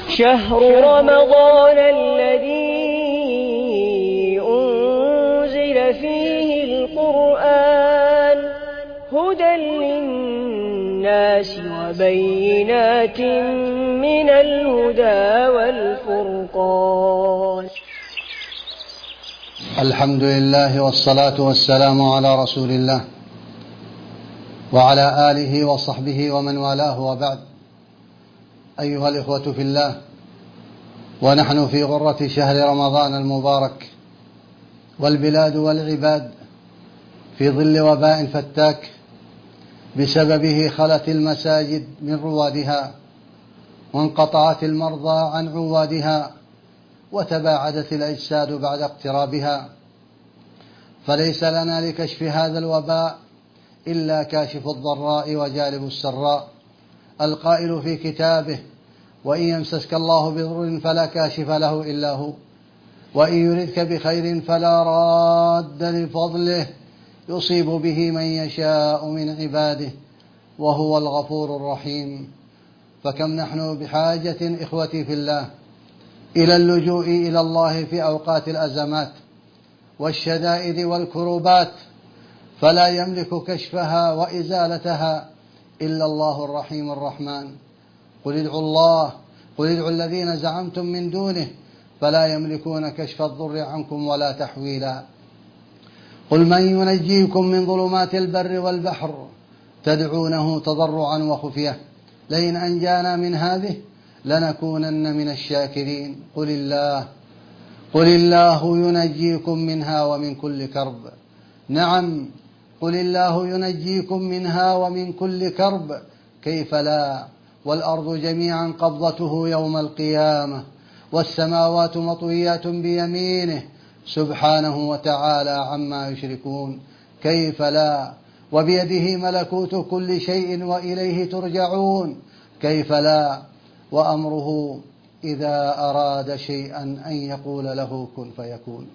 شهر رمضان الذي أنزل فيه القرآن هدى للناس وبينات من الهدى والفرقان. الحمد لله والصلاة والسلام على رسول الله وعلى آله وصحبه ومن والاه، وبعد. أيها الإخوة في الله، ونحن في غرة شهر رمضان المبارك، والبلاد والعباد في ظل وباء فتاك بسببه خلت المساجد من روادها، وانقطعت المرضى عن عوادها، وتباعدت الأجساد بعد اقترابها، فليس لنا لكشف هذا الوباء إلا كاشف الضراء وجالب السراء، القائل في كتابه: وإن يمسسك الله بضر فلا كاشف له إلا هو، وإن يردك بخير فلا راد لفضله، يصيب به من يشاء من عباده، وهو الغفور الرحيم. فكم نحن بحاجة إخوتي في الله إلى اللجوء إلى الله في أوقات الأزمات والشدائد والكروبات، فلا يملك كشفها وإزالتها إلا الله الرحيم الرحمن. قل ادعوا الذين زعمتم من دونه فلا يملكون كشف الضر عنكم ولا تحويلا. قل من ينجيكم من ظلمات البر والبحر تدعونه تضرعا وخفية لئن أنجانا من هذه لنكونن من الشاكرين. قل الله ينجيكم منها ومن كل كرب. نعم، قل الله ينجيكم منها ومن كل كرب، كيف لا، والأرض جميعا قبضته يوم القيامة، والسماوات مطويات بيمينه سبحانه وتعالى عما يشركون، كيف لا، وبيده ملكوت كل شيء وإليه ترجعون، كيف لا، وأمره إذا أراد شيئا أن يقول له كن فيكون،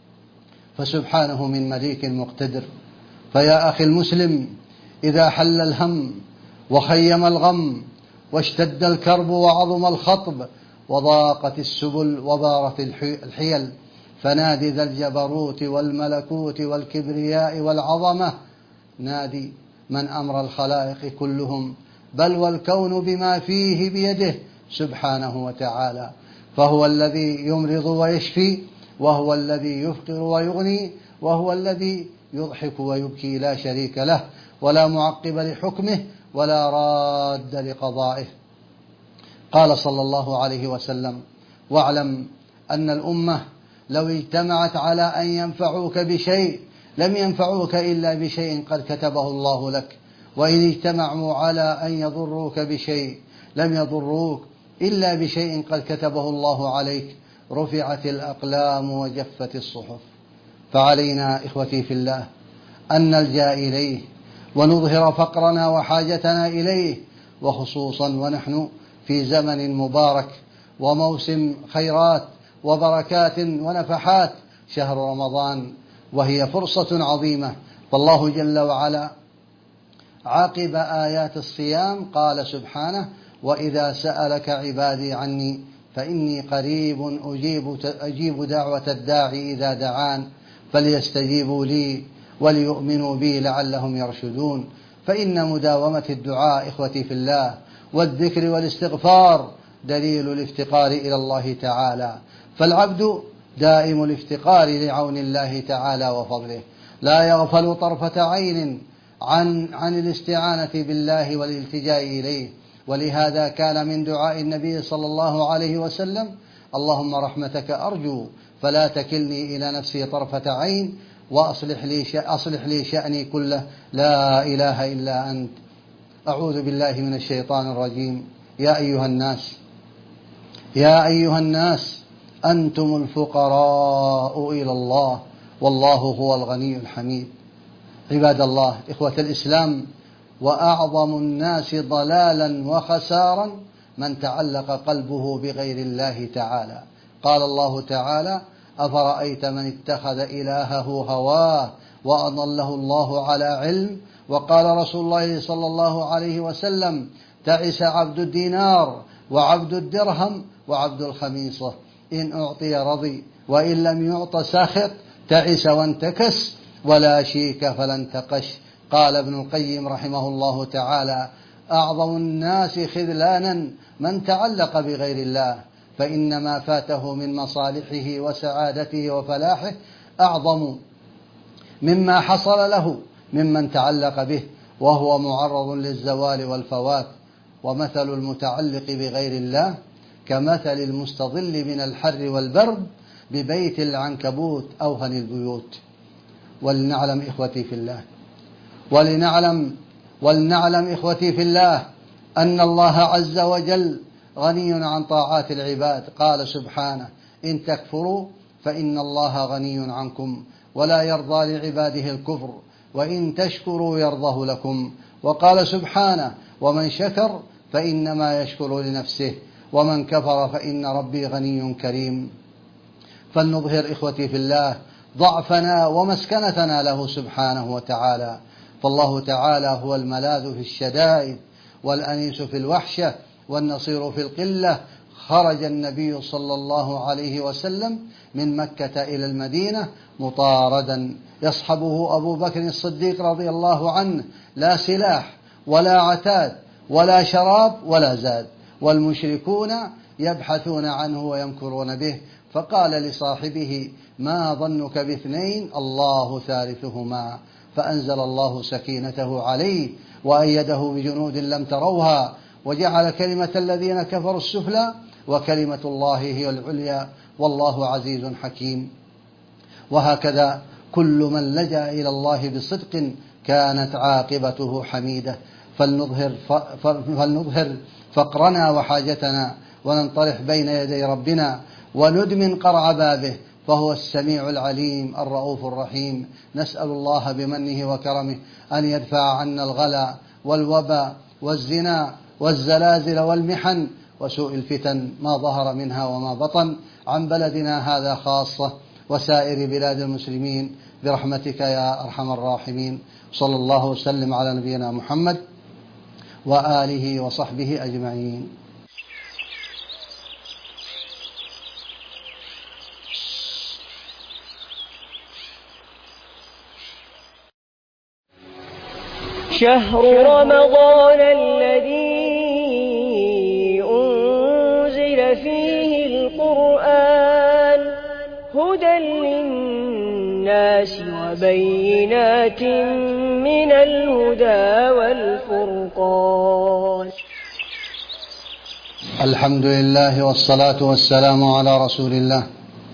فسبحانه من مليك مقتدر. فيا أخي المسلم، إذا حل الهم وخيم الغم واشتد الكرب وعظم الخطب وضاقت السبل وبارت الحيل، فنادي ذا الجبروت والملكوت والكبرياء والعظمة، نادي من أمر الخلائق كلهم بل والكون بما فيه بيده سبحانه وتعالى، فهو الذي يمرض ويشفي، وهو الذي يفقر ويغني، وهو الذي يضحك ويبكي، لا شريك له ولا معقب لحكمه ولا راد لقضائه. قال صلى الله عليه وسلم: واعلم أن الأمة لو اجتمعت على أن ينفعوك بشيء لم ينفعوك إلا بشيء قد كتبه الله لك، وإن اجتمعوا على أن يضروك بشيء لم يضروك إلا بشيء قد كتبه الله عليك، رفعت الأقلام وجفت الصحف. فعلينا إخوتي في الله أن نلجأ إليه ونظهر فقرنا وحاجتنا إليه، وخصوصا ونحن في زمن مبارك وموسم خيرات وبركات ونفحات شهر رمضان، وهي فرصة عظيمة. فالله جل وعلا عقب آيات الصيام قال سبحانه: وإذا سألك عبادي عني فإني قريب أجيب دعوة الداعي إذا دعان فليستجيبوا لي وليؤمنوا بي لعلهم يرشدون. فإن مداومة الدعاء إخوتي في الله والذكر والاستغفار دليل الافتقار إلى الله تعالى، فالعبد دائم الافتقار لعون الله تعالى وفضله، لا يغفل طرفة عين عن الاستعانة بالله والالتجاء إليه. ولهذا كان من دعاء النبي صلى الله عليه وسلم: اللهم رحمتك أرجو فلا تكلني إلى نفسي طرفة عين وأصلح لي شأني كله، لا إله إلا أنت. أعوذ بالله من الشيطان الرجيم. يا أيها الناس أنتم الفقراء إلى الله والله هو الغني الحميد. عباد الله، إخوة الإسلام، وأعظم الناس ضلالا وخسارا من تعلق قلبه بغير الله تعالى. قال الله تعالى: أفرأيت من اتخذ إلهه هواه وأضله الله على علم. وقال رسول الله صلى الله عليه وسلم: تعس عبد الدينار وعبد الدرهم وعبد الخميصة، إن أعطي رضي وإن لم يعط سخط، تعس وانتكس ولا شيك فلا انتقش. قال ابن القيم رحمه الله تعالى: أعظم الناس خذلانا من تعلق بغير الله، فإن ما فاته من مصالحه وسعادته وفلاحه أعظم مما حصل له ممن تعلق به، وهو معرض للزوال والفوات. ومثل المتعلق بغير الله كمثل المستظل من الحر والبرد ببيت العنكبوت أوهن البيوت. ولنعلم إخوتي في الله ولنعلم إخوتي في الله أن الله عز وجل غني عن طاعات العباد. قال سبحانه: إن تكفروا فإن الله غني عنكم ولا يرضى لعباده الكفر، وإن تشكروا يرضه لكم. وقال سبحانه: ومن شكر فإنما يشكر لنفسه، ومن كفر فإن ربي غني كريم. فلنظهر إخوتي في الله ضعفنا ومسكنتنا له سبحانه وتعالى، فالله تعالى هو الملاذ في الشدائد والأنيس في الوحشة والنصير في القلة. خرج النبي صلى الله عليه وسلم من مكة إلى المدينة مطاردا، يصحبه أبو بكر الصديق رضي الله عنه، لا سلاح ولا عتاد ولا شراب ولا زاد، والمشركون يبحثون عنه ويمكرون به. فقال لصاحبه: ما ظنك باثنين الله ثالثهما؟ فأنزل الله سكينته عليه وأيده بجنود لم تروها، وجعل كلمة الذين كفروا السفلى وكلمة الله هي العليا، والله عزيز حكيم. وهكذا كل من لجأ إلى الله بصدق كانت عاقبته حميدة. فلنظهر فقرنا وحاجتنا، وننطرح بين يدي ربنا، وندمن قرع بابه، فهو السميع العليم الرؤوف الرحيم. نسأل الله بمنه وكرمه أن يدفع عنا الغلا والوبا والزنا والزلازل والمحن وسوء الفتن ما ظهر منها وما بطن عن بلدنا هذا خاصة وسائر بلاد المسلمين برحمتك يا أرحم الراحمين. صلى الله وسلم على نبينا محمد وآله وصحبه أجمعين. شهر رمضان الذي أنزل فيه القرآن هدى للناس وبينات من الهدى والفرقان. الحمد لله والصلاة والسلام على رسول الله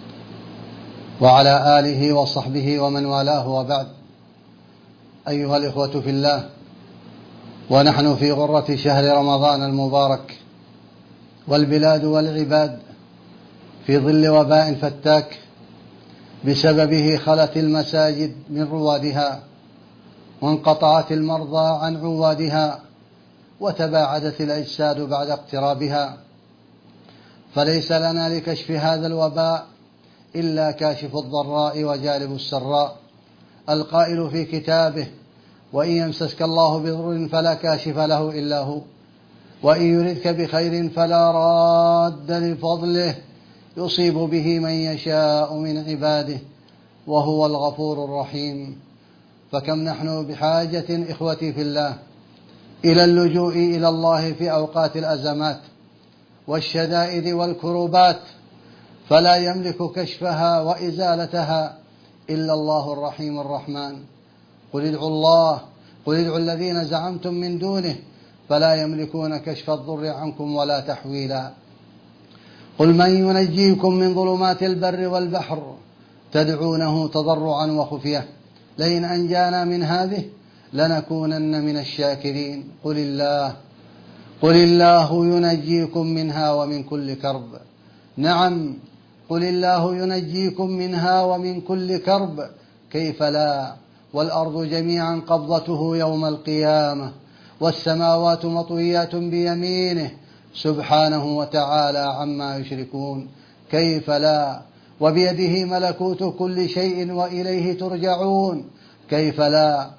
وعلى آله وصحبه ومن والاه، وبعد. أيها الإخوة في الله، ونحن في غرة شهر رمضان المبارك، والبلاد والعباد في ظل وباء فتاك بسببه خلت المساجد من روادها، وانقطعت المرضى عن عوادها، وتباعدت الأجساد بعد اقترابها. فليس لنا لكشف هذا الوباء إلا كاشف الضراء وجالب السراء، القائل في كتابه: وإن يمسسك الله بضر فلا كاشف له إلا هو، وإن يردك بخير فلا راد لفضله، يصيب به من يشاء من عباده، وهو الغفور الرحيم. فكم نحن بحاجة إخوتي في الله إلى اللجوء إلى الله في أوقات الأزمات والشدائد والكروبات، فلا يملك كشفها وإزالتها إلا الله الرحيم الرحمن. قل ادعوا الذين زعمتم من دونه فلا يملكون كشف الضر عنكم ولا تحويلا. قل من ينجيكم من ظلمات البر والبحر تدعونه تضرعا وخفية لئن أنجانا من هذه لنكونن من الشاكرين. قل الله ينجيكم منها ومن كل كرب. نعم، قل الله ينجيكم منها ومن كل كرب، كيف لا؟ والأرض جميعا قبضته يوم القيامة، والسماوات مطويات بيمينه سبحانه وتعالى عما يشركون، كيف لا؟ وبيده ملكوت كل شيء وإليه ترجعون، كيف لا؟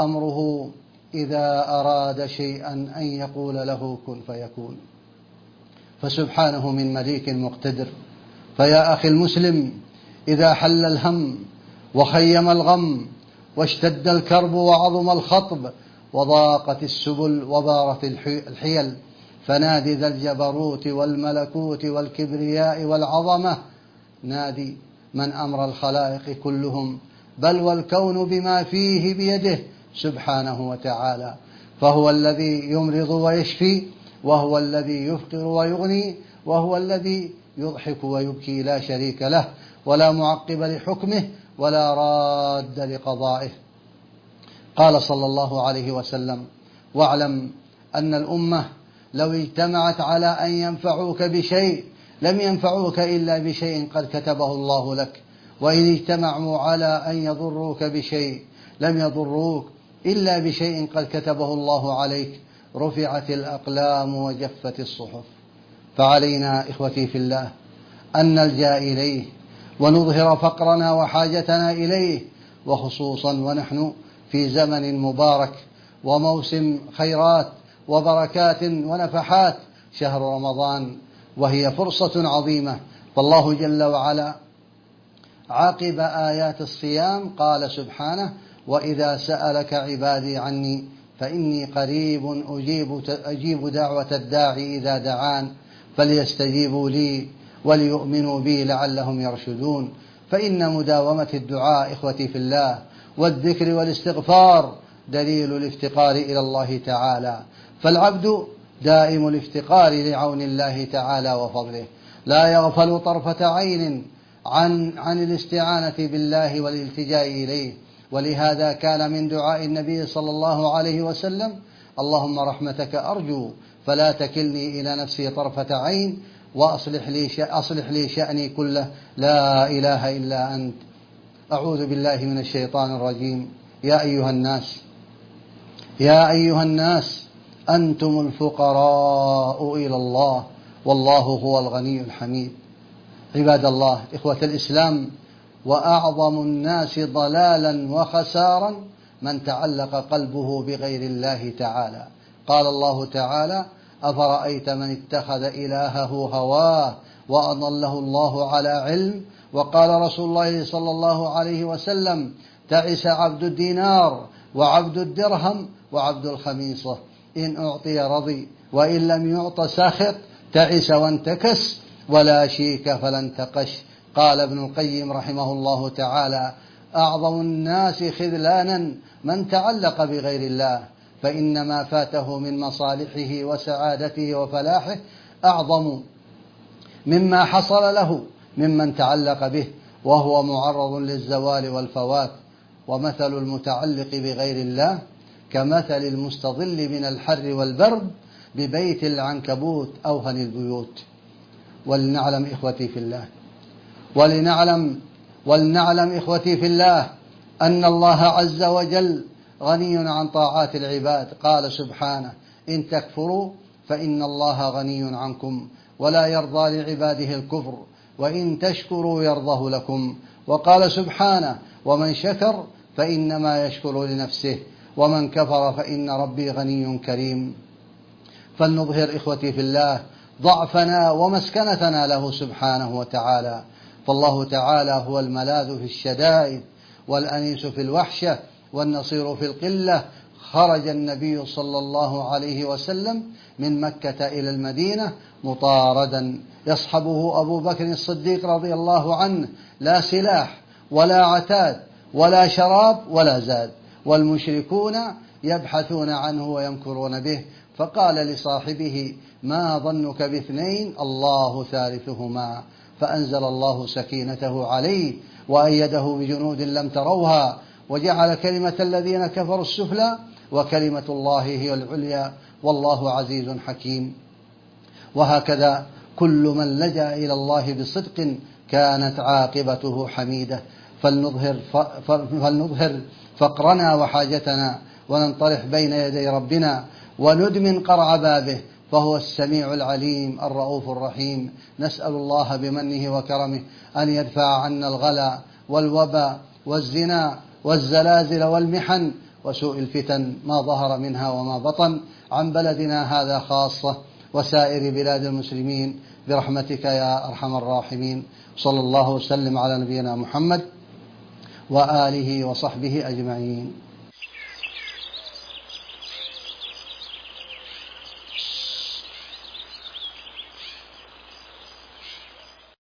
وأمره إذا أراد شيئا أن يقول له كن فيكون. فسبحانه من مليك مقتدر. فيا أخي المسلم، إذا حل الهم وخيم الغم واشتد الكرب وعظم الخطب وضاقت السبل وبارت الحيل، فنادي ذا الجبروت والملكوت والكبرياء والعظمة، نادي من أمر الخلائق كلهم، بل والكون بما فيه بيده سبحانه وتعالى. فهو الذي يمرض ويشفي، وهو الذي يفقر ويغني، وهو الذي يضحك ويبكي، لا شريك له ولا معقب لحكمه ولا راد لقضائه. قال صلى الله عليه وسلم: واعلم أن الأمة لو اجتمعت على أن ينفعوك بشيء لم ينفعوك إلا بشيء قد كتبه الله لك، وإن اجتمعوا على أن يضروك بشيء لم يضروك إلا بشيء قد كتبه الله عليك. رفعت الأقلام وجفت الصحف. فعلينا إخوتي في الله أن نلجأ إليه ونظهر فقرنا وحاجتنا إليه، وخصوصا ونحن في زمن مبارك وموسم خيرات وبركات ونفحات، شهر رمضان، وهي فرصة عظيمة. فالله جل وعلا عقب آيات الصيام قال سبحانه: وإذا سألك عبادي عني فإني قريب أجيب دعوة الداعي إذا دعان فليستجيبوا لي وليؤمنوا بي لعلهم يرشدون. فإن مداومة الدعاء إخوتي في الله والذكر والاستغفار دليل الافتقار إلى الله تعالى، فالعبد دائم الافتقار لعون الله تعالى وفضله، لا يغفل طرفة عين عن الاستعانة بالله والالتجاء إليه. ولهذا كان من دعاء النبي صلى الله عليه وسلم: اللهم رحمتك أرجو فلا تكلني إلى نفسي طرفة عين وأصلح لي شأني كله لا إله إلا أنت. أعوذ بالله من الشيطان الرجيم. يا أيها الناس أنتم الفقراء إلى الله والله هو الغني الحميد. عباد الله، إخوة الإسلام، وأعظم الناس ضلالا وخسارا من تعلق قلبه بغير الله تعالى. قال الله تعالى: أفرأيت من اتخذ إلهه هواه وأضله الله على علم. وقال رسول الله صلى الله عليه وسلم: تعس عبد الدينار وعبد الدرهم وعبد الخميصة، إن أعطي رضي وإن لم يعط سخط، تعس وانتكس ولا شيك فلا انتقش. قال ابن القيم رحمه الله تعالى: أعظم الناس خذلانا من تعلق بغير الله، فإن ما فاته من مصالحه وسعادته وفلاحه أعظم مما حصل له ممن تعلق به، وهو معرض للزوال والفوات. ومثل المتعلق بغير الله كمثل المستظل من الحر والبرد ببيت العنكبوت أوهن البيوت. ولنعلم إخوتي في الله أن الله عز وجل غني عن طاعات العباد. قال سبحانه: إن تكفروا فإن الله غني عنكم ولا يرضى لعباده الكفر وإن تشكروا يرضه لكم. وقال سبحانه: ومن شكر فإنما يشكر لنفسه ومن كفر فإن ربي غني كريم. فلنظهر إخوتي في الله ضعفنا ومسكنتنا له سبحانه وتعالى، فالله تعالى هو الملاذ في الشدائد والأنيس في الوحشة والنصير في القلة. خرج النبي صلى الله عليه وسلم من مكة إلى المدينة مطاردا، يصحبه أبو بكر الصديق رضي الله عنه، لا سلاح ولا عتاد ولا شراب ولا زاد، والمشركون يبحثون عنه ويمكرون به. فقال لصاحبه: ما ظنك باثنين الله ثالثهما. فأنزل الله سكينته عليه وأيده بجنود لم تروها وجعل كلمة الذين كفروا السفلى وكلمة الله هي العليا والله عزيز حكيم. وهكذا كل من لجأ إلى الله بصدق كانت عاقبته حميدة. فلنظهر فقرنا وحاجتنا وننطرح بين يدي ربنا وندمن قرع بابه، فهو السميع العليم الرؤوف الرحيم. نسأل الله بمنه وكرمه أن يدفع عنا الغلا والوبا والزنا والزلازل والمحن وسوء الفتن ما ظهر منها وما بطن عن بلدنا هذا خاصة وسائر بلاد المسلمين برحمتك يا أرحم الراحمين. صلى الله وسلم على نبينا محمد وآله وصحبه أجمعين.